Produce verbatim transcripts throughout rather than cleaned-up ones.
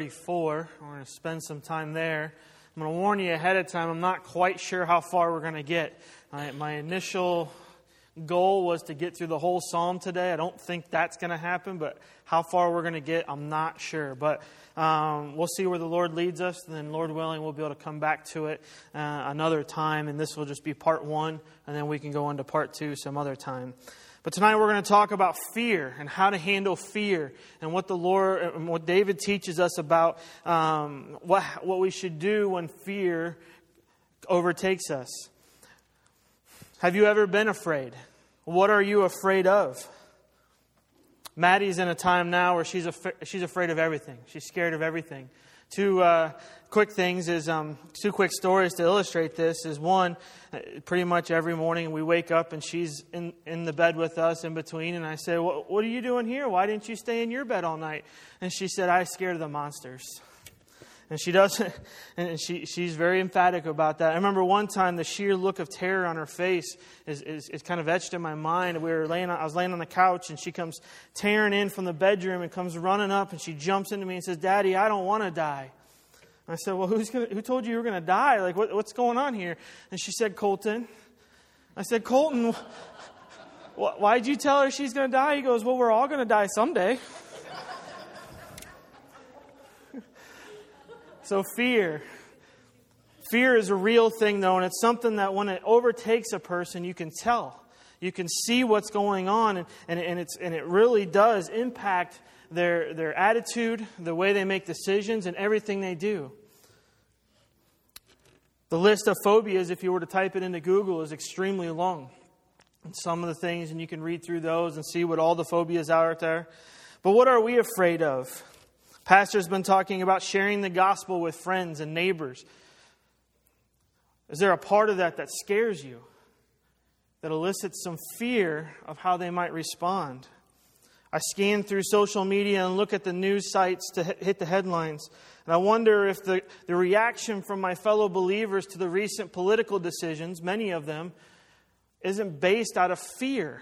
thirty-four. We're going to spend some time there. I'm going to warn you ahead of time, I'm not quite sure how far we're going to get. My, my initial goal was to get through the whole psalm today. I don't think that's going to happen, but how far we're going to get, I'm not sure. But um, we'll see where the Lord leads us, and then Lord willing, we'll be able to come back to it uh, another time, and this will just be part one, and then we can go into part two some other time. But tonight we're going to talk about fear and how to handle fear and what the Lord, and what David teaches us about um, what what we should do when fear overtakes us. Have you ever been afraid? What are you afraid of? Maddie's in a time now where she's af- she's afraid of everything. She's scared of everything. Two uh, quick things is um, two quick stories to illustrate this is one, pretty much every morning we wake up and she's in, in the bed with us in between, and I say, what, what are you doing here? Why didn't you stay in your bed all night? And she said, I scared of the monsters. And she doesn't, and she she's very emphatic about that. I remember one time the sheer look of terror on her face is, is, is kind of etched in my mind. We were laying, I was laying on the couch, and she comes tearing in from the bedroom and comes running up, and she jumps into me and says, Daddy, I don't want to die. And I said, well, who's gonna, who told you you were going to die? Like, what, what's going on here? And she said, Colton. I said, Colton, wh- why'd you tell her she's going to die? He goes, well, we're all going to die someday. So fear. Fear is a real thing, though, and it's something that when it overtakes a person, you can tell. You can see what's going on, and, and, and, it's, and it really does impact their, their attitude, the way they make decisions, and everything they do. The list of phobias, if you were to type it into Google, is extremely long. And some of the things, and you can read through those and see what all the phobias are out there. But what are we afraid of? Pastor's been talking about sharing the gospel with friends and neighbors. Is there a part of that that scares you? That elicits some fear of how they might respond? I scan through social media and look at the news sites to hit the headlines. And I wonder if the, the reaction from my fellow believers to the recent political decisions, many of them, isn't based out of fear.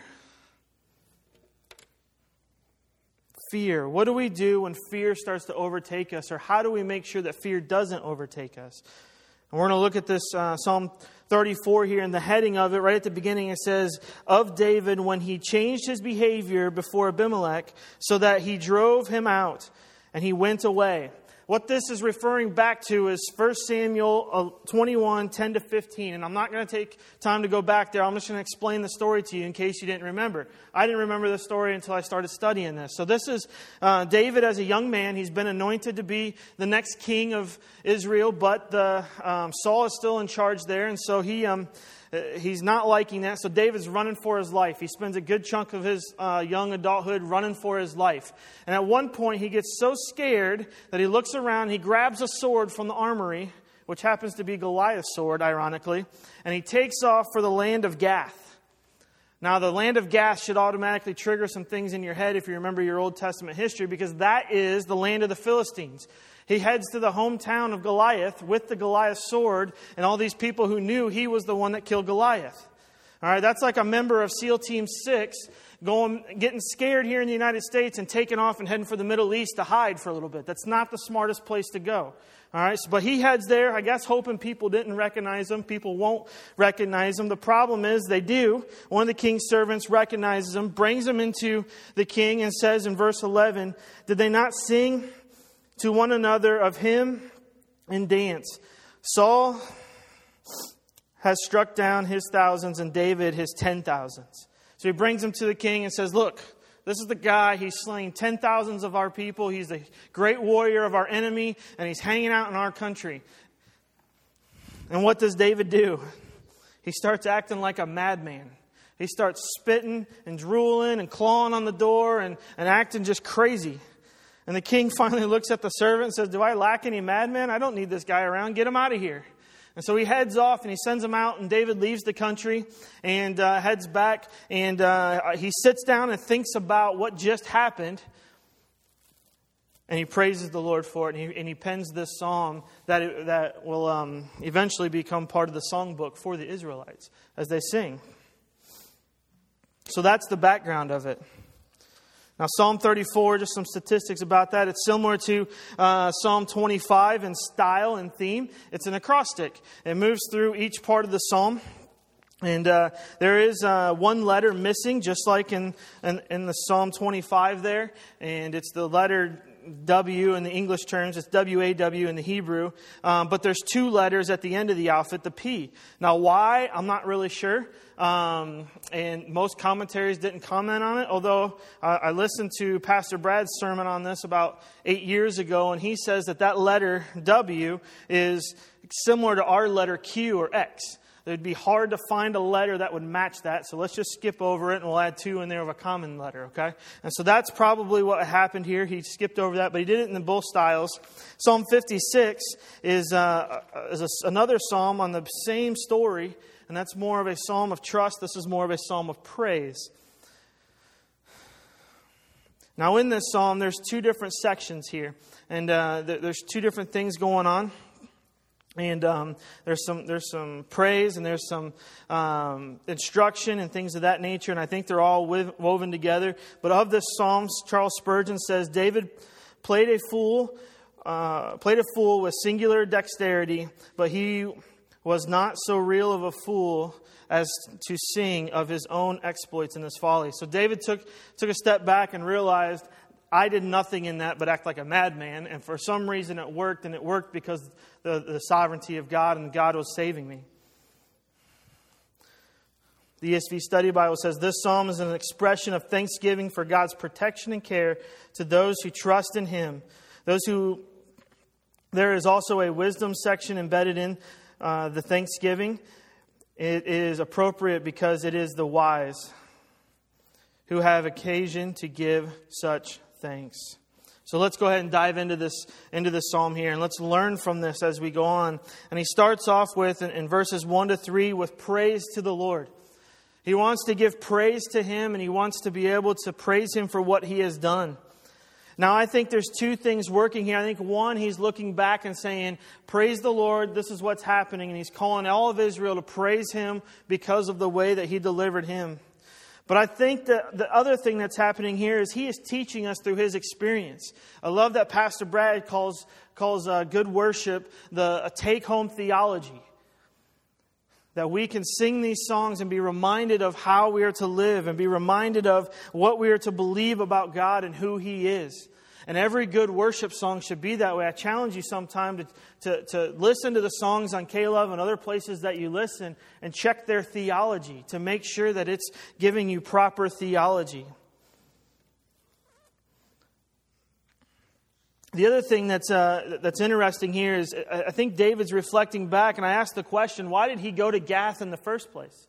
Fear. What do we do when fear starts to overtake us? Or how do we make sure that fear doesn't overtake us? And we're going to look at this uh, Psalm thirty-four here, in the heading of it, right at the beginning, it says, of David when he changed his behavior before Abimelech, so that he drove him out and he went away. What this is referring back to is First Samuel twenty-one, ten to fifteen. And I'm not going to take time to go back there. I'm just going to explain the story to you in case you didn't remember. I didn't remember the story until I started studying this. So this is uh, David as a young man. He's been anointed to be the next king of Israel, but the, um, Saul is still in charge there. And so he... Um, He's not liking that, so David's running for his life. He spends a good chunk of his uh, young adulthood running for his life. And at one point, he gets so scared that he looks around, he grabs a sword from the armory, which happens to be Goliath's sword, ironically, and he takes off for the land of Gath. Now, the land of Gath should automatically trigger some things in your head if you remember your Old Testament history, because that is the land of the Philistines. He heads to the hometown of Goliath with the Goliath sword and all these people who knew he was the one that killed Goliath. All right, that's like a member of SEAL Team six going, getting scared here in the United States and taking off and heading for the Middle East to hide for a little bit. That's not the smartest place to go. All right, so, but he heads there, I guess, hoping people didn't recognize him. People won't recognize him. The problem is they do. One of the king's servants recognizes him, brings him into the king, and says in verse eleven, did they not sing to one another of him and dance? Saul has struck down his thousands and David his ten thousands. So he brings him to the king and says, look, this is the guy. He's slain ten thousands of our people. He's a great warrior of our enemy, and he's hanging out in our country. And what does David do? He starts acting like a madman. He starts spitting and drooling and clawing on the door and, and acting just crazy. And the king finally looks at the servant and says, do I lack any madmen? I don't need this guy around. Get him out of here. And so he heads off and he sends him out, and David leaves the country and uh, heads back. And uh, he sits down and thinks about what just happened. And he praises the Lord for it. And he, and he pens this psalm that, it, that will um, eventually become part of the songbook for the Israelites as they sing. So that's the background of it. Now, Psalm thirty-four, just some statistics about that. It's similar to uh, Psalm twenty-five in style and theme. It's an acrostic. It moves through each part of the psalm. And uh, there is uh, one letter missing, just like in, in, in the Psalm twenty-five there. And it's the letter W in the English terms. It's W A W in the Hebrew. Um, but there's two letters at the end of the alphabet, the P. Now, why? I'm not really sure. Um, and most commentaries didn't comment on it. Although uh, I listened to Pastor Brad's sermon on this about eight years ago. And he says that that letter W is similar to our letter Q or X. It would be hard to find a letter that would match that. So let's just skip over it and we'll add two in there of a common letter, okay? And so that's probably what happened here. He skipped over that, but he did it in both styles. Psalm fifty-six is, uh, is a, another psalm on the same story, and that's more of a psalm of trust. This is more of a psalm of praise. Now in this psalm, there's two different sections here, and uh, there's two different things going on. And um, there's some there's some praise and there's some um, instruction and things of that nature. And I think they're all woven together. But of this psalm, Charles Spurgeon says, David played a fool, uh, played a fool with singular dexterity, but he was not so real of a fool as to sing of his own exploits in his folly. So David took took a step back and realized, I did nothing in that but act like a madman. And for some reason it worked, and it worked because the, the sovereignty of God, and God was saving me. The E S V Study Bible says, this psalm is an expression of thanksgiving for God's protection and care to those who trust in Him. Those who, there is also a wisdom section embedded in uh, the thanksgiving. It is appropriate because it is the wise who have occasion to give such thanks. So let's go ahead and dive into this into this psalm here, and let's learn from this as we go on. And he starts off with, in, in verses one to three, with praise to the Lord. He wants to give praise to Him, and he wants to be able to praise Him for what He has done. Now, I think there's two things working here. I think one, he's looking back and saying, praise the Lord, this is what's happening. And he's calling all of Israel to praise Him because of the way that He delivered him. But I think that the other thing that's happening here is he is teaching us through his experience. I love that Pastor Brad calls calls uh, good worship the a take-home theology. That we can sing these songs and be reminded of how we are to live and be reminded of what we are to believe about God and who He is. And every good worship song should be that way. I challenge you sometime to, to, to listen to the songs on K-Love and other places that you listen and check their theology to make sure that it's giving you proper theology. The other thing that's uh, that's interesting here is I think David's reflecting back, and I asked the question, why did he go to Gath in the first place?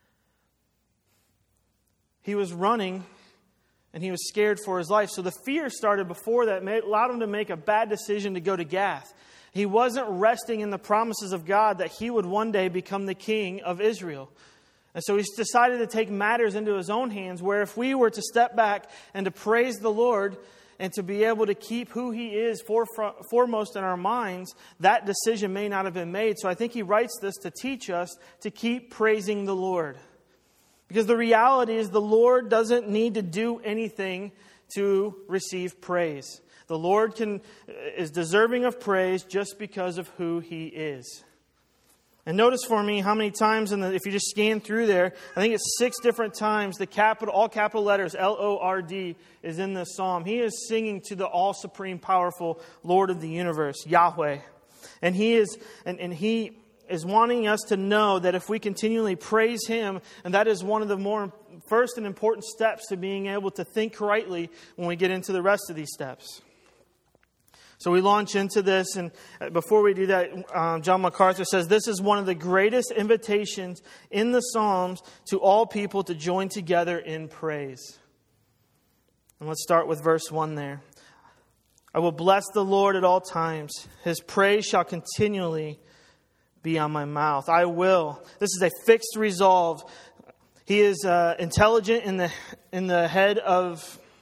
He was running and he was scared for his life. So the fear started before that, made, allowed him to make a bad decision to go to Gath. He wasn't resting in the promises of God that he would one day become the king of Israel. And so he's decided to take matters into his own hands, where if we were to step back and to praise the Lord and to be able to keep who He is foremost in our minds, that decision may not have been made. So I think he writes this to teach us to keep praising the Lord. Because the reality is the Lord doesn't need to do anything to receive praise. The Lord can is deserving of praise just because of who He is. And notice for me how many times, in the, if you just scan through there, I think it's six different times, the capital, all capital letters, L O R D, is in this psalm. He is singing to the all-supreme, powerful Lord of the universe, Yahweh. And He is, and, and He... is wanting us to know that if we continually praise Him, and that is one of the more first and important steps to being able to think rightly when we get into the rest of these steps. So we launch into this, and before we do that, um, John MacArthur says, this is one of the greatest invitations in the Psalms to all people to join together in praise. And let's start with verse one there. I will bless the Lord at all times. His praise shall continually be on my mouth. I will. This is a fixed resolve. He is uh, intelligent in the in the head of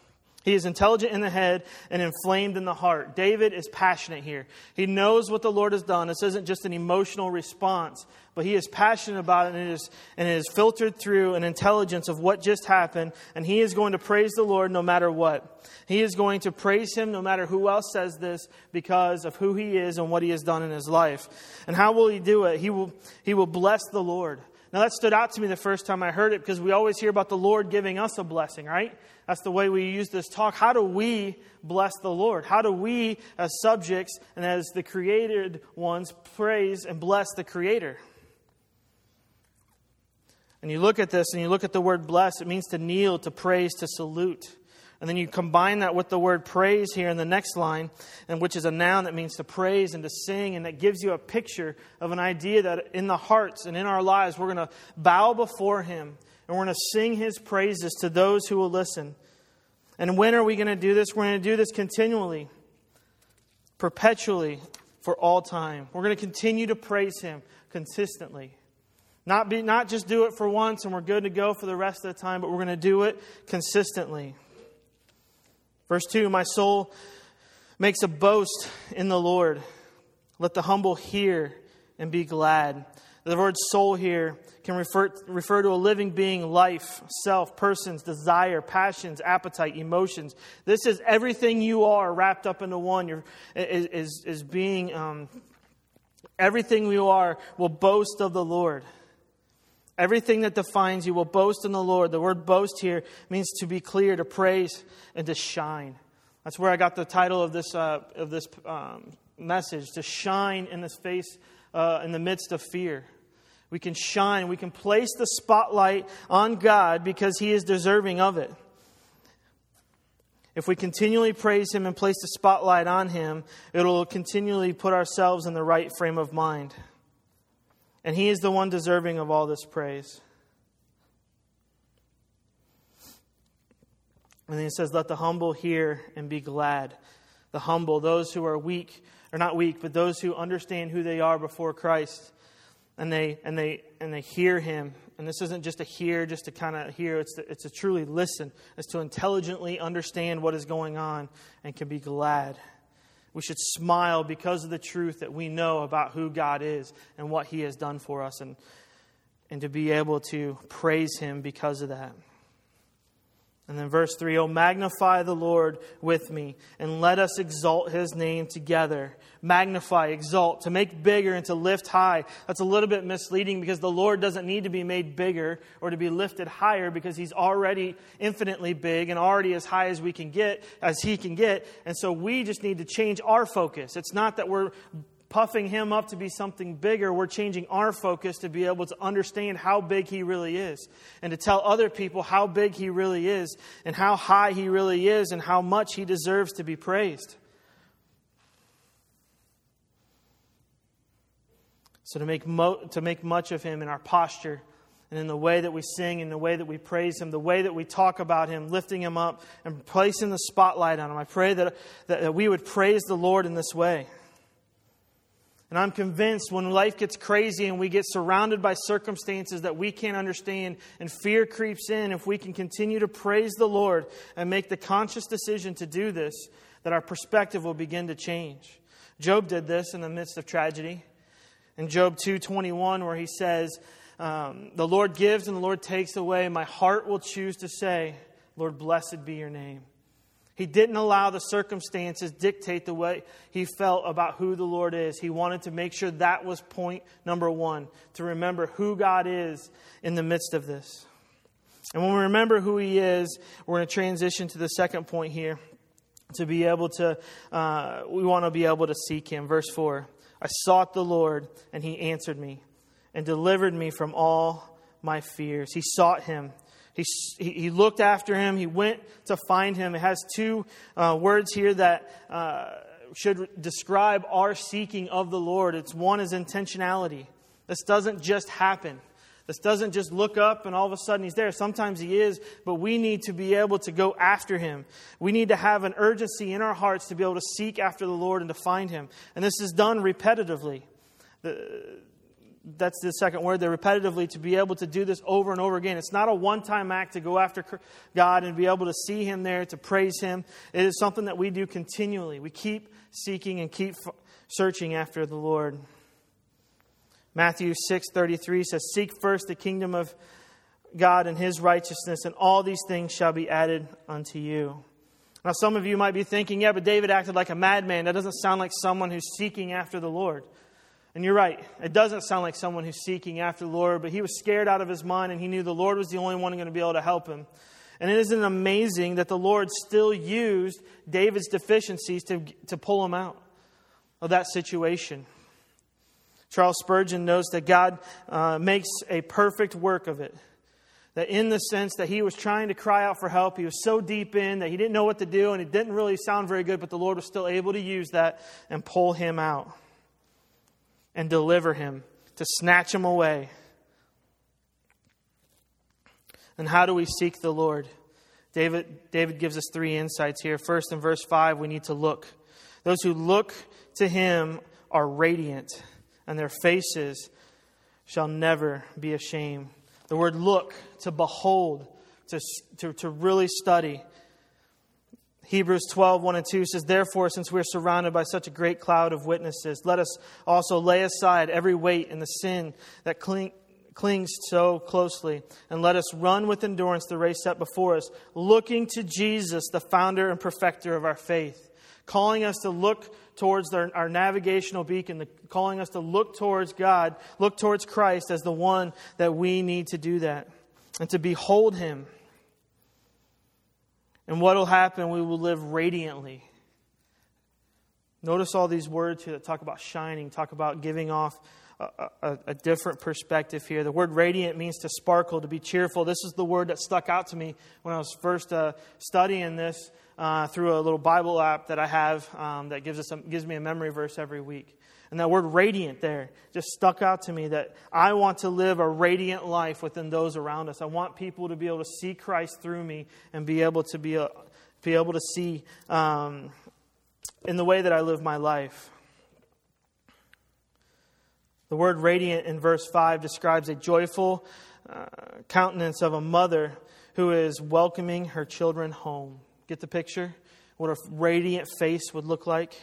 He is intelligent in the head and inflamed in the heart. David is passionate here. He knows what the Lord has done. This isn't just an emotional response, but he is passionate about it, and it is, and it is filtered through an intelligence of what just happened. And he is going to praise the Lord no matter what. He is going to praise Him no matter who else says this, because of who He is and what He has done in his life. And how will he do it? He will, he will bless the Lord. Now that stood out to me the first time I heard it, because we always hear about the Lord giving us a blessing, right? That's the way we use this talk. How do we bless the Lord? How do we, as subjects and as the created ones, praise and bless the Creator? And you look at this and you look at the word bless, it means to kneel, to praise, to salute. And then you combine that with the word praise here in the next line, and which is a noun that means to praise and to sing, and that gives you a picture of an idea that in the hearts and in our lives we're going to bow before Him and we're going to sing His praises to those who will listen. And when are we going to do this? We're going to do this continually, perpetually, for all time. We're going to continue to praise Him consistently. Not be, not just do it for once and we're good to go for the rest of the time, but we're going to do it consistently. Verse two, my soul makes a boast in the Lord. Let the humble hear and be glad. The word soul here can refer, refer to a living being, life, self, persons, desire, passions, appetite, emotions. This is everything you are wrapped up into one. You're, is, is, is being, um, everything you are will boast of the Lord. Everything that defines you will boast in the Lord. The word boast here means to be clear, to praise, and to shine. That's where I got the title of this uh, of this um, message, to shine in the face, uh, in the midst of fear. We can shine. We can place the spotlight on God because He is deserving of it. If we continually praise Him and place the spotlight on Him, it will continually put ourselves in the right frame of mind. And He is the one deserving of all this praise. And then He says, let the humble hear and be glad. The humble, those who are weak, or not weak, but those who understand who they are before Christ. And they and they and they hear Him. And this isn't just a hear, just to kind of hear. It's to, it's to truly listen. It's to intelligently understand what is going on and can be glad. We should smile because of the truth that we know about who God is and what He has done for us, and, and to be able to praise Him because of that. And then verse three, oh, magnify the Lord with me, and let us exalt His name together. Magnify, exalt, to make bigger and to lift high. That's a little bit misleading, because the Lord doesn't need to be made bigger or to be lifted higher, because He's already infinitely big and already as high as we can get, as He can get. And so we just need to change our focus. It's not that we're puffing Him up to be something bigger. We're changing our focus to be able to understand how big He really is, and to tell other people how big He really is, and how high He really is, and how much He deserves to be praised. So to make mo- to make much of Him in our posture, and in the way that we sing, in the way that we praise Him, the way that we talk about Him, lifting Him up and placing the spotlight on Him. I pray that, that, that we would praise the Lord in this way. And I'm convinced when life gets crazy and we get surrounded by circumstances that we can't understand and fear creeps in, if we can continue to praise the Lord and make the conscious decision to do this, that our perspective will begin to change. Job did this in the midst of tragedy. In Job two twenty-one, where he says, um, the Lord gives and the Lord takes away. My heart will choose to say, Lord, blessed be your name. He didn't allow the circumstances dictate the way he felt about who the Lord is. He wanted to make sure that was point number one, to remember who God is in the midst of this. And when we remember who He is, we're going to transition to the second point here. To be able to, uh, we want to be able to seek Him. Verse four, I sought the Lord and He answered me and delivered me from all my fears. He sought Him. He, he looked after Him. He went to find Him. It has two uh, words here that uh, should describe our seeking of the Lord. It's one is intentionality. This doesn't just happen. This doesn't just look up and all of a sudden He's there. Sometimes He is, but we need to be able to go after Him. We need to have an urgency in our hearts to be able to seek after the Lord and to find Him. And this is done repetitively. The, that's the second word there, repetitively, to be able to do this over and over again. It's not a one-time act to go after God and be able to see Him there, to praise Him. It is something that we do continually. We keep seeking and keep searching after the Lord. Matthew six thirty-three says, "Seek first the kingdom of God and His righteousness, and all these things shall be added unto you." Now, some of you might be thinking, yeah, but David acted like a madman. That doesn't sound like someone who's seeking after the Lord. And you're right. It doesn't sound like someone who's seeking after the Lord, but he was scared out of his mind, and he knew the Lord was the only one going to be able to help him. And it isn't amazing that the Lord still used David's deficiencies to, to pull him out of that situation. Charles Spurgeon knows that God uh, makes a perfect work of it. That in the sense that he was trying to cry out for help, he was so deep in that he didn't know what to do, and it didn't really sound very good, but the Lord was still able to use that and pull him out and deliver him, to snatch him away. And how do we seek the Lord? David, David gives us three insights here. First, in verse five, we need to look. Those who look to Him are radiant, and their faces shall never be ashamed. The word look, to behold, to, to, to really study. Hebrews twelve, one and two says, "Therefore, since we are surrounded by such a great cloud of witnesses, let us also lay aside every weight and the sin that cling, clings so closely, and let us run with endurance the race set before us, looking to Jesus, the founder and perfecter of our faith," calling us to look towards our, our navigational beacon, the, calling us to look towards God, look towards Christ as the one that we need to do that, and to behold Him. And what will happen? We will live radiantly. Notice all these words here that talk about shining, talk about giving off a, a, a different perspective here. The word radiant means to sparkle, to be cheerful. This is the word that stuck out to me when I was first uh, studying this uh, through a little Bible app that I have um, that gives us a, gives me a memory verse every week. And that word radiant there just stuck out to me, that I want to live a radiant life within those around us. I want people to be able to see Christ through me and be able to be, a, be able to see um, in the way that I live my life. The word radiant in verse five describes a joyful uh, countenance of a mother who is welcoming her children home. Get the picture? What a radiant face would look like.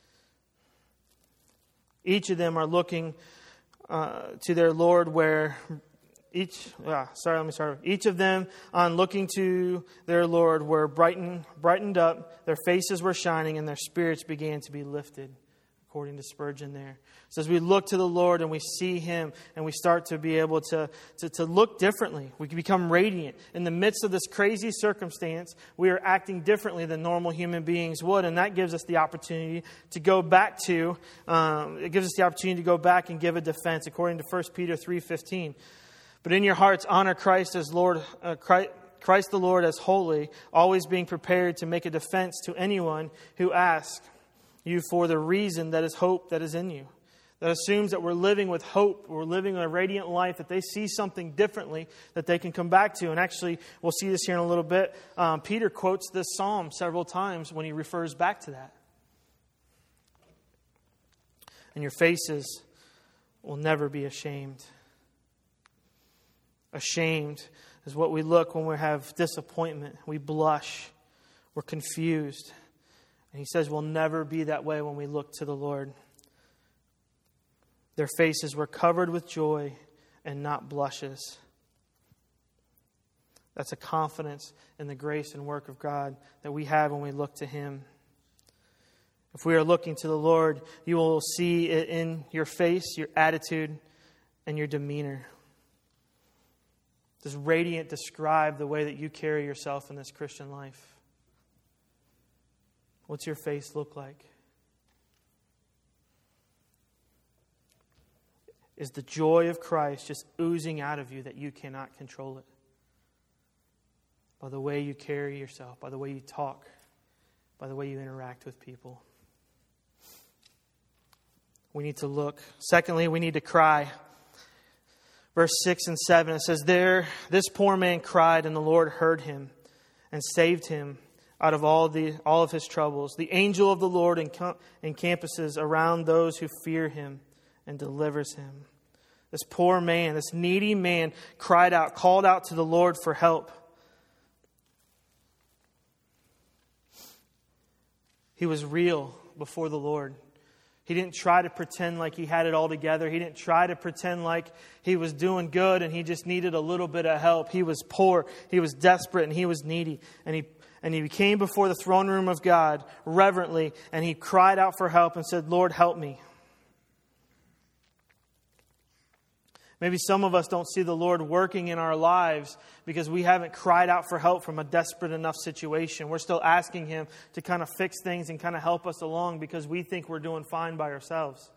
Each of them are looking uh, to their Lord where each, ah, sorry, let me start. Each of them on looking to their Lord were brightened, brightened up, their faces were shining, and their spirits began to be lifted, according to Spurgeon there. So as we look to the Lord and we see Him and we start to be able to, to, to look differently, we can become radiant. In the midst of this crazy circumstance, we are acting differently than normal human beings would. And that gives us the opportunity to go back to, um, it gives us the opportunity to go back and give a defense, according to First Peter three fifteen. "But in your hearts, honor Christ as Lord, uh, Christ, Christ the Lord as holy, always being prepared to make a defense to anyone who asks you for the reason that is hope that is in you." That assumes that we're living with hope, we're living a radiant life, that they see something differently that they can come back to. And actually, we'll see this here in a little bit. Um, Peter quotes this psalm several times when he refers back to that. "And your faces will never be ashamed." Ashamed is what we look when we have disappointment. We blush. We're confused. And he says we'll never be that way when we look to the Lord. Their faces were covered with joy and not blushes. That's a confidence in the grace and work of God that we have when we look to Him. If we are looking to the Lord, you will see it in your face, your attitude, and your demeanor. Does radiant describe the way that you carry yourself in this Christian life? What's your face look like? Is the joy of Christ just oozing out of you that you cannot control it? By the way you carry yourself, by the way you talk, by the way you interact with people. We need to look. Secondly, we need to cry. Verse six and seven, it says, "There, this poor man cried, and the Lord heard him and saved him out of all the all of his troubles. The angel of the Lord encamp- encompasses around those who fear Him and delivers him." This poor man, this needy man cried out, called out to the Lord for help. He was real before the Lord. He didn't try to pretend like he had it all together. He didn't try to pretend like he was doing good and he just needed a little bit of help. He was poor, he was desperate, and he was needy. And he and he came before the throne room of God reverently, and he cried out for help and said, Lord, help me. Maybe some of us don't see the Lord working in our lives because we haven't cried out for help from a desperate enough situation. We're still asking Him to kind of fix things and kind of help us along because we think we're doing fine by ourselves.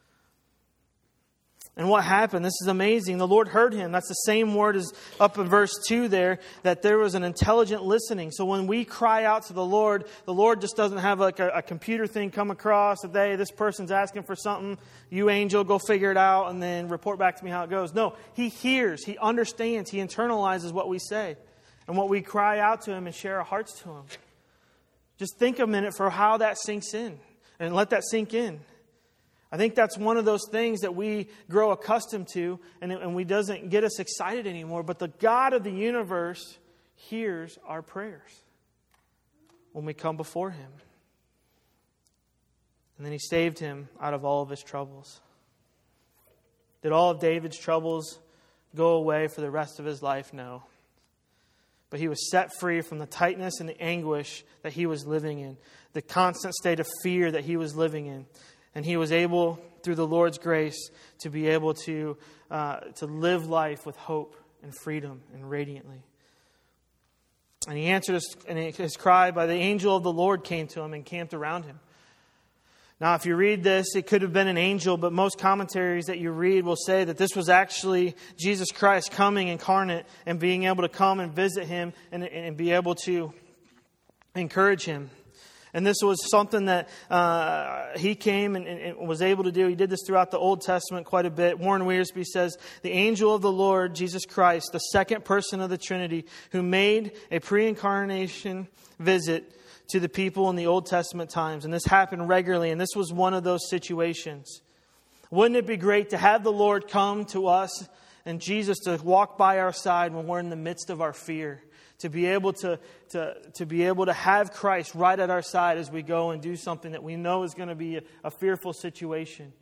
And what happened? This is amazing. The Lord heard him. That's the same word as up in verse two there, that there was an intelligent listening. So when we cry out to the Lord, the Lord just doesn't have like a, a computer thing come across that, hey, this person's asking for something. You angel, go figure it out and then report back to me how it goes. No, He hears. He understands. He internalizes what we say and what we cry out to Him and share our hearts to Him. Just think a minute for how that sinks in and let that sink in. I think that's one of those things that we grow accustomed to and it and we doesn't get us excited anymore. But the God of the universe hears our prayers when we come before Him. And then He saved him out of all of his troubles. Did all of David's troubles go away for the rest of his life? No. But he was set free from the tightness and the anguish that he was living in, the constant state of fear that he was living in. And he was able, through the Lord's grace, to be able to uh, to live life with hope and freedom and radiantly. And he answered his, and his cry by the angel of the Lord came to him and camped around him. Now, if you read this, it could have been an angel, but most commentaries that you read will say that this was actually Jesus Christ coming incarnate and being able to come and visit him and, and be able to encourage him. And this was something that uh, he came and, and was able to do. He did this throughout the Old Testament quite a bit. Warren Wiersbe says, the angel of the Lord, Jesus Christ, the second person of the Trinity, who made a pre-incarnation visit to the people in the Old Testament times. And this happened regularly, and this was one of those situations. Wouldn't it be great to have the Lord come to us and Jesus to walk by our side when we're in the midst of our fear? To be able to, to, to be able to have Christ right at our side as we go and do something that we know is going to be a, a fearful situation.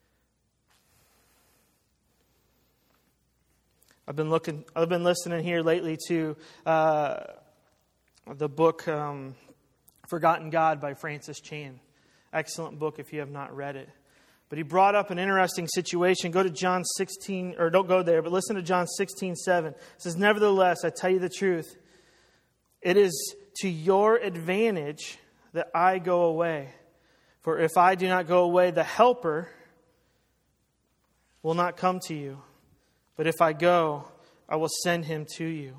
I've been looking. I've been listening here lately to uh, the book um, "Forgotten God" by Francis Chan. Excellent book if you have not read it. But he brought up an interesting situation. Go to John sixteen, or don't go there, but listen to John sixteen seven. It says, "Nevertheless, I tell you the truth. It is to your advantage that I go away. For if I do not go away, the Helper will not come to you. But if I go, I will send him to you."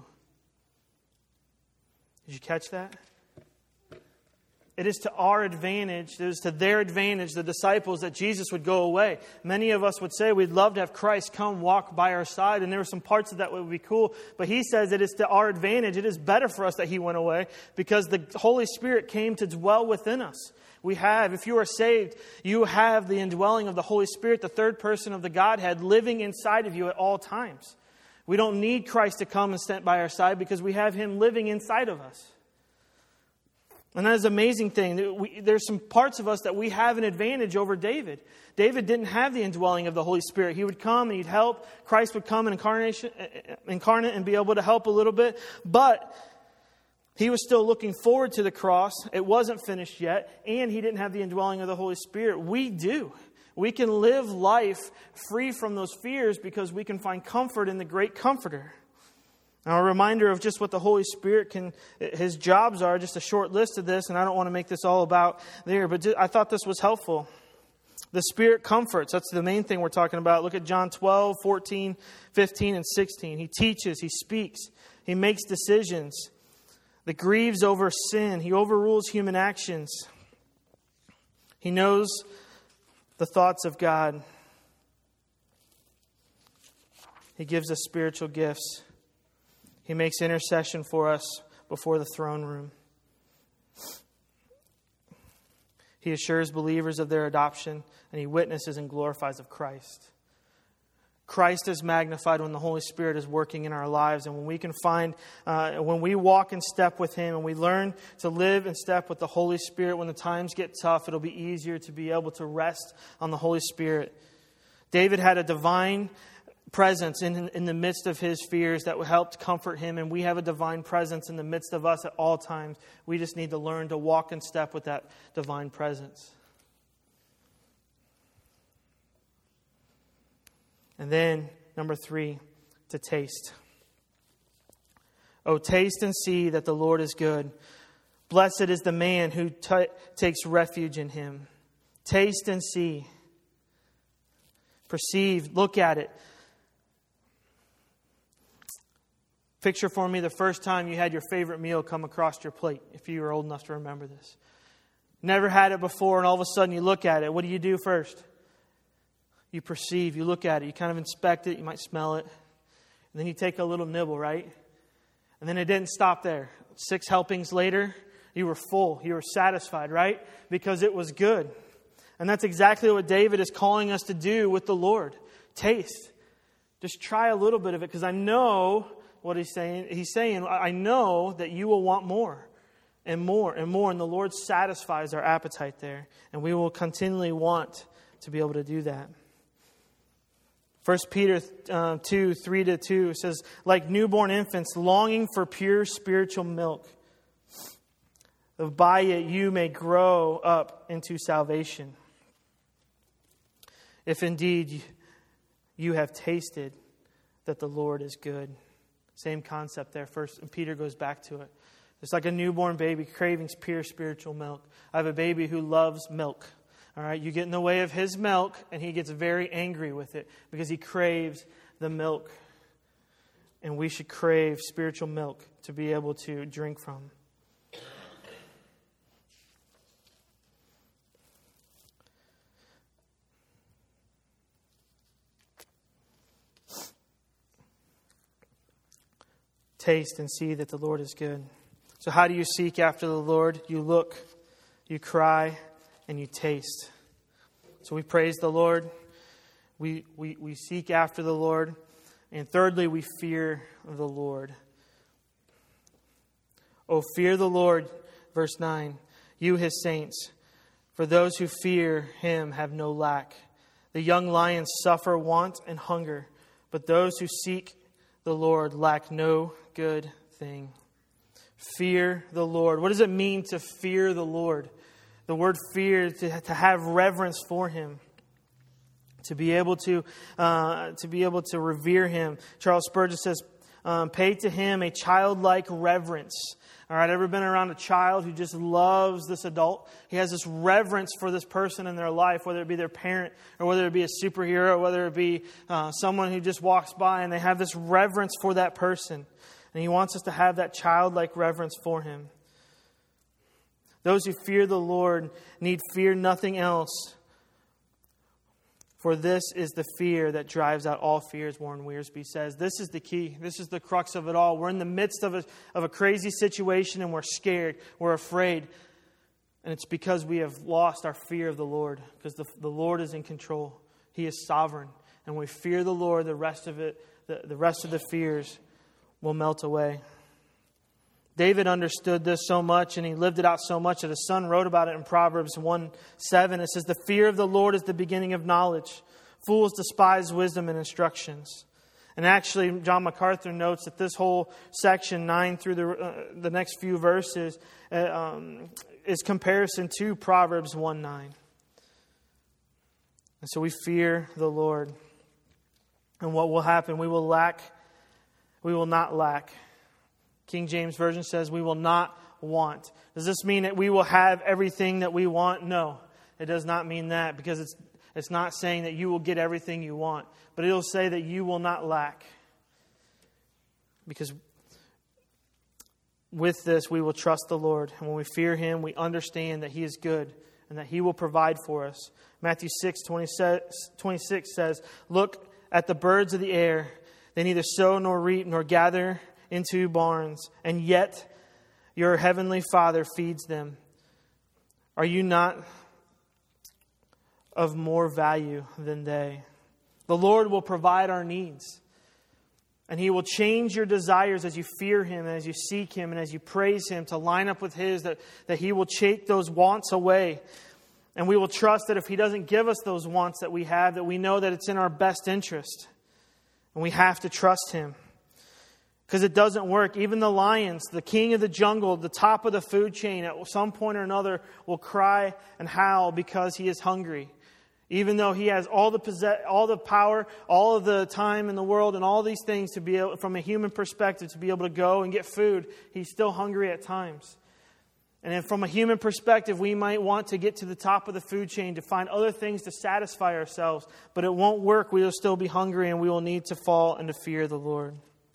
Did you catch that? It is to our advantage, it is to their advantage, the disciples, that Jesus would go away. Many of us would say we'd love to have Christ come walk by our side, and there were some parts of that that would be cool. But he says it is to our advantage. It is better for us that he went away because the Holy Spirit came to dwell within us. We have, if you are saved, you have the indwelling of the Holy Spirit, the third person of the Godhead, living inside of you at all times. We don't need Christ to come and stand by our side because we have him living inside of us. And that is an amazing thing. We, there's some parts of us that we have an advantage over David. David didn't have the indwelling of the Holy Spirit. He would come and he'd help. Christ would come in incarnation, incarnate and be able to help a little bit. But he was still looking forward to the cross. It wasn't finished yet. And he didn't have the indwelling of the Holy Spirit. We do. We can live life free from those fears because we can find comfort in the great Comforter. Now, a reminder of just what the Holy Spirit can, his jobs are, just a short list of this, and I don't want to make this all about there, but I thought this was helpful. The Spirit comforts. That's the main thing we're talking about. Look at John twelve, fourteen, fifteen, and sixteen. He teaches, he speaks, he makes decisions. That grieves over sin. He overrules human actions. He knows the thoughts of God. He gives us spiritual gifts. He makes intercession for us before the throne room. He assures believers of their adoption, and he witnesses and glorifies of Christ. Christ is magnified when the Holy Spirit is working in our lives. And when we can find, uh, when we walk in step with Him and we learn to live in step with the Holy Spirit, when the times get tough, it'll be easier to be able to rest on the Holy Spirit. David had a divine presence in, in the midst of his fears that helped comfort him. And we have a divine presence in the midst of us at all times. We just need to learn to walk in step with that divine presence. And then, number three, to taste. Oh, taste and see that the Lord is good. Blessed is the man who t- takes refuge in Him. Taste and see. Perceive, look at it. Picture for me the first time you had your favorite meal come across your plate, if you were old enough to remember this. Never had it before, and all of a sudden you look at it. What do you do first? You perceive, you look at it, you kind of inspect it, you might smell it. And then you take a little nibble, right? And then it didn't stop there. Six helpings later, you were full, you were satisfied, right? Because it was good. And that's exactly what David is calling us to do with the Lord. Taste. Just try a little bit of it, because I know what he's saying. He's saying, I know that you will want more and more and more. And the Lord satisfies our appetite there. And we will continually want to be able to do that. First Peter uh, two, three to two says, like newborn infants, longing for pure spiritual milk, that by it you may grow up into salvation. If indeed you have tasted that the Lord is good. Same concept there. First, and Peter goes back to it. It's like a newborn baby craving pure spiritual milk. I have a baby who loves milk. All right, you get in the way of his milk, and he gets very angry with it because he craves the milk. And we should crave spiritual milk to be able to drink from. Taste and see that the Lord is good. So how do you seek after the Lord? You look, you cry, and you taste. So we praise the Lord. We, we, we seek after the Lord. And thirdly, we fear the Lord. Oh, fear the Lord, verse nine, you His saints. For those who fear Him have no lack. The young lions suffer want and hunger, but those who seek the Lord lack no good thing. Fear the Lord. What does it mean to fear the Lord? The word fear, to, to have reverence for Him. To be able to uh, to be able to revere Him. Charles Spurgeon says, um, pay to Him a childlike reverence. All right, ever been around a child who just loves this adult? He has this reverence for this person in their life, whether it be their parent or whether it be a superhero, or whether it be uh, someone who just walks by, and they have this reverence for that person. And He wants us to have that childlike reverence for Him. Those who fear the Lord need fear nothing else. For this is the fear that drives out all fears, Warren Wiersbe says. This is the key. This is the crux of it all. We're in the midst of a, of a crazy situation, and we're scared. We're afraid. And it's because we have lost our fear of the Lord. Because the, the Lord is in control. He is sovereign. And when we fear the Lord, the rest of it, the, the rest of the fears will melt away. David understood this so much, and he lived it out so much that his son wrote about it in Proverbs one seven. It says, the fear of the Lord is the beginning of knowledge. Fools despise wisdom and instructions. And actually, John MacArthur notes that this whole section, nine through the, uh, the next few verses, uh, um, is comparison to Proverbs one nine. And so we fear the Lord. And what will happen? We will lack, we will not lack. King James Version says we will not want. Does this mean that we will have everything that we want? No, it does not mean that, because it's it's not saying that you will get everything you want, but it'll say that you will not lack. Because with this, we will trust the Lord. And when we fear Him, we understand that He is good and that He will provide for us. Matthew six twenty-six says, look at the birds of the air. They neither sow nor reap nor gather into barns, and yet your heavenly Father feeds them. Are you not of more value than they? The Lord will provide our needs. And He will change your desires as you fear Him and as you seek Him and as you praise Him to line up with His, that, that He will take those wants away. And we will trust that if He doesn't give us those wants that we have, that we know that it's in our best interest. And we have to trust Him. Because it doesn't work. Even the lions, the king of the jungle, the top of the food chain, at some point or another will cry and howl because he is hungry. Even though he has all the possess- all the power, all of the time in the world, and all these things to be able, from a human perspective, to be able to go and get food, he's still hungry at times. And then from a human perspective, we might want to get to the top of the food chain to find other things to satisfy ourselves, but it won't work. We will still be hungry, and we will need to fall and to fear the Lord.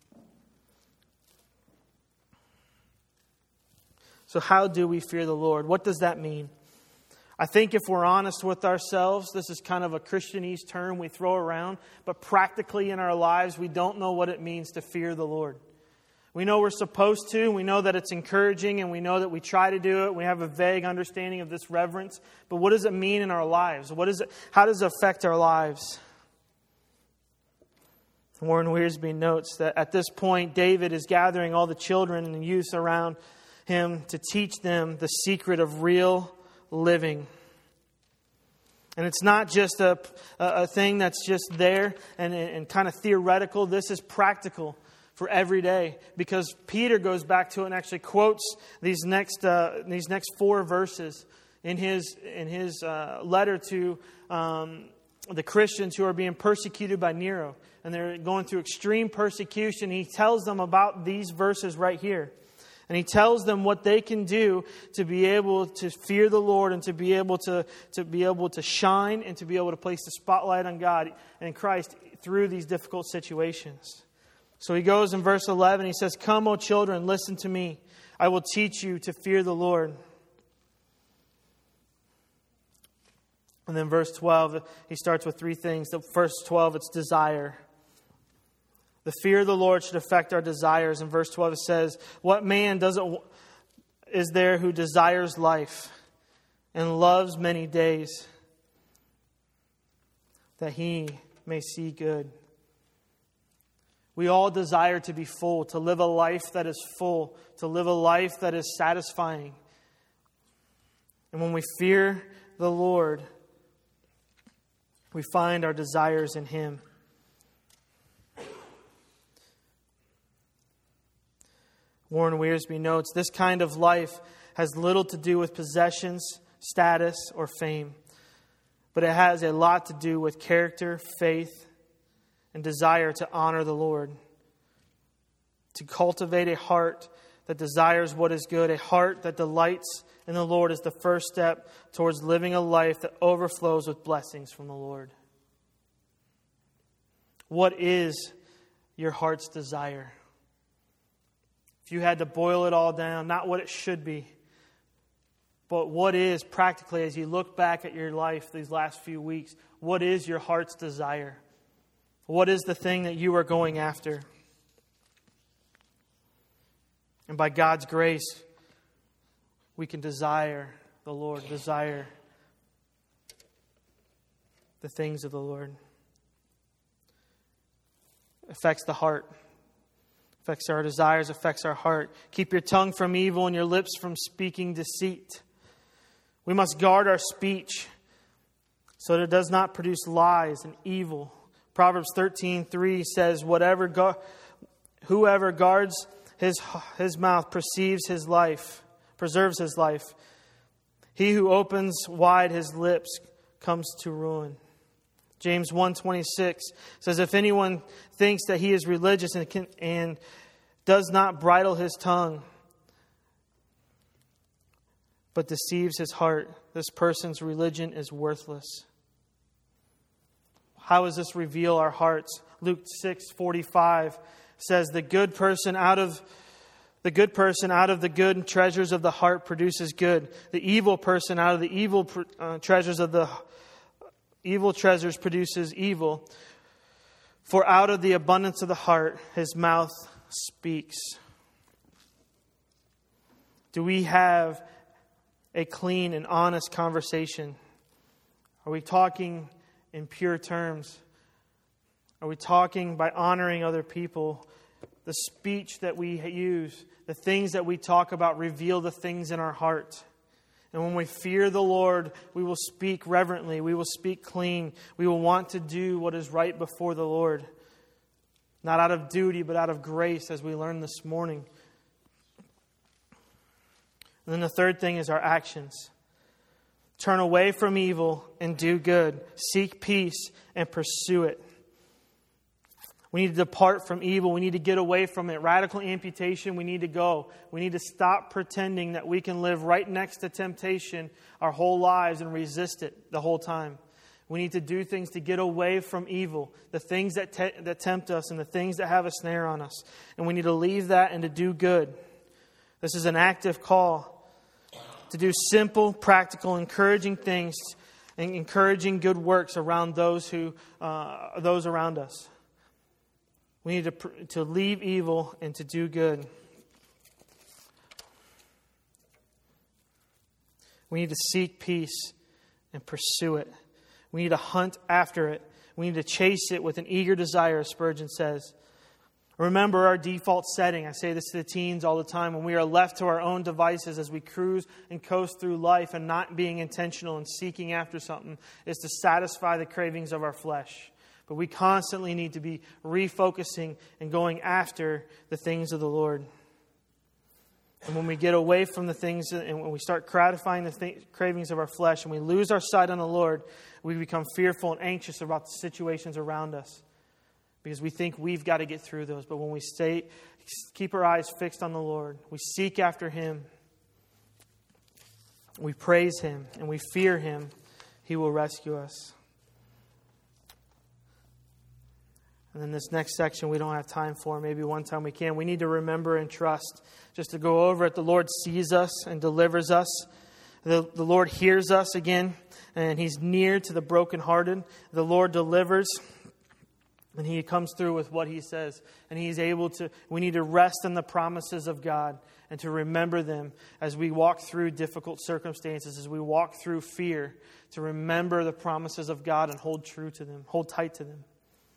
So how do we fear the Lord? What does that mean? I think if we're honest with ourselves, this is kind of a Christianese term we throw around, but practically in our lives, we don't know what it means to fear the Lord. We know we're supposed to, we know that it's encouraging, and we know that we try to do it. We have a vague understanding of this reverence, but what does it mean in our lives? What is it? How does it affect our lives? Warren Wiersbe notes that at this point, David is gathering all the children and youth around him to teach them the secret of real living. And it's not just a, a thing that's just there and, and kind of theoretical. This is practical for every day, because Peter goes back to it and actually quotes these next uh, these next four verses in his in his uh, letter to um, the Christians who are being persecuted by Nero, and they're going through extreme persecution. He tells them about these verses right here. And he tells them what they can do to be able to fear the Lord and to be able to, to be able to shine and to be able to place the spotlight on God and Christ through these difficult situations. So he goes in verse eleven, he says, "Come, O children, listen to me. I will teach you to fear the Lord." And then verse twelve, he starts with three things. The first twelve, it's desire. The fear of the Lord should affect our desires. In verse twelve it says, "What man doesn't is there who desires life and loves many days, that he may see good?" We all desire to be full, to live a life that is full, to live a life that is satisfying. And when we fear the Lord, we find our desires in Him. Warren Wiersbe notes, this kind of life has little to do with possessions, status, or fame, but it has a lot to do with character, faith, and desire to honor the Lord. To cultivate a heart that desires what is good, a heart that delights in the Lord, is the first step towards living a life that overflows with blessings from the Lord. What is your heart's desire? If you had to boil it all down, not what it should be, but what is practically, as you look back at your life these last few weeks, what is your heart's desire? What is the thing that you are going after? And by God's grace, we can desire the Lord, desire the things of the Lord. It affects the heart. Affects our desires, affects our heart. Keep your tongue from evil and your lips from speaking deceit. We must guard our speech so that it does not produce lies and evil. Proverbs thirteen three says, "Whatever gu- whoever guards his his mouth perceives his life, preserves his life. He who opens wide his lips comes to ruin." James one twenty-six says, "If anyone thinks that he is religious and, can, and does not bridle his tongue, but deceives his heart, this person's religion is worthless." How does this reveal our hearts? Luke six forty-five says, "The good person out of the good person out of the good treasures of the heart produces good. The evil person out of the evil uh, treasures of the evil treasures produces evil. For out of the abundance of the heart, his mouth speaks." Do we have a clean and honest conversation? Are we talking in pure terms? Are we talking by honoring other people? The speech that we use, the things that we talk about reveal the things in our heart. And when we fear the Lord, we will speak reverently. We will speak clean. We will want to do what is right before the Lord. Not out of duty, but out of grace, as we learned this morning. And then the third thing is our actions. Turn away from evil and do good. Seek peace and pursue it. We need to depart from evil. We need to get away from it. Radical amputation, we need to go. We need to stop pretending that we can live right next to temptation our whole lives and resist it the whole time. We need to do things to get away from evil, the things that te- that tempt us and the things that have a snare on us. And we need to leave that and to do good. This is an active call to do simple, practical, encouraging things and encouraging good works around those who uh, those around us. We need to, to leave evil and to do good. We need to seek peace and pursue it. We need to hunt after it. We need to chase it with an eager desire, as Spurgeon says. Remember our default setting. I say this to the teens all the time. When we are left to our own devices as we cruise and coast through life and not being intentional and seeking after something is to satisfy the cravings of our flesh. But we constantly need to be refocusing and going after the things of the Lord. And when we get away from the things and when we start gratifying the th- cravings of our flesh and we lose our sight on the Lord, we become fearful and anxious about the situations around us because we think we've got to get through those. But when we stay, keep our eyes fixed on the Lord, we seek after Him, we praise Him, and we fear Him, He will rescue us. And then this next section we don't have time for. Maybe one time we can. We need to remember and trust. Just to go over it, the Lord sees us and delivers us. The, the Lord hears us again, and He's near to the brokenhearted. The Lord delivers, and He comes through with what He says. And He's able to, we need to rest in the promises of God and to remember them as we walk through difficult circumstances, as we walk through fear, to remember the promises of God and hold true to them, hold tight to them.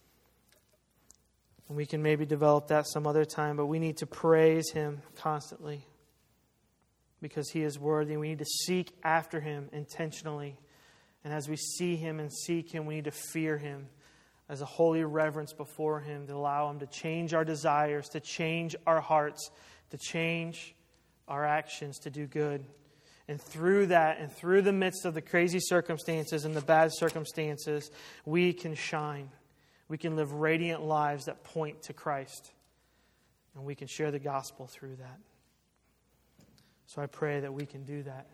And we can maybe develop that some other time, but we need to praise Him constantly because He is worthy. We need to seek after Him intentionally. And as we see Him and seek Him, we need to fear Him as a holy reverence before Him, to allow Him to change our desires, to change our hearts, to change our actions, to do good. And through that, and through the midst of the crazy circumstances and the bad circumstances, we can shine. We can live radiant lives that point to Christ. And we can share the gospel through that. So I pray that we can do that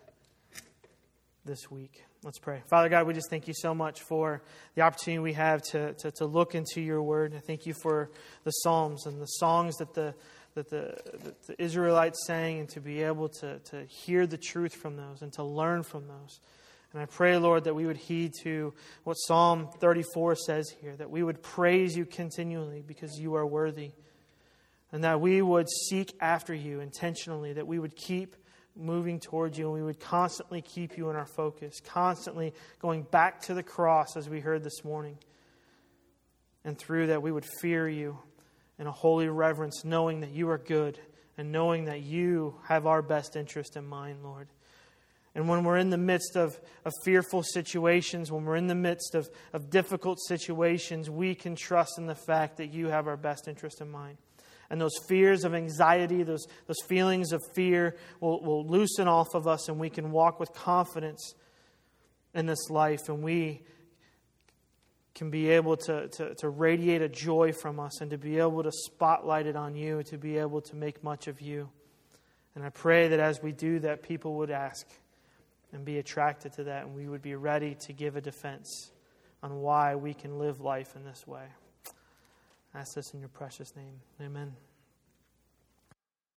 this week. Let's pray. Father God, we just thank You so much for the opportunity we have to, to, to look into Your word. I thank You for the Psalms and the songs that the that the, that the Israelites sang, and to be able to, to hear the truth from those and to learn from those. And I pray, Lord, that we would heed to what Psalm thirty-four says here, that we would praise You continually because You are worthy, and that we would seek after You intentionally, that we would keep moving towards You, and we would constantly keep You in our focus, constantly going back to the cross as we heard this morning. And through that, we would fear You in a holy reverence, knowing that You are good and knowing that You have our best interest in mind, Lord. And when we're in the midst of, of fearful situations, when we're in the midst of, of difficult situations, we can trust in the fact that You have our best interest in mind. And those fears of anxiety, those, those feelings of fear will, will loosen off of us, and we can walk with confidence in this life. And we can be able to, to, to radiate a joy from us and to be able to spotlight it on You, to be able to make much of You. And I pray that as we do that, people would ask and be attracted to that, and we would be ready to give a defense on why we can live life in this way. I ask this in Your precious name. Amen.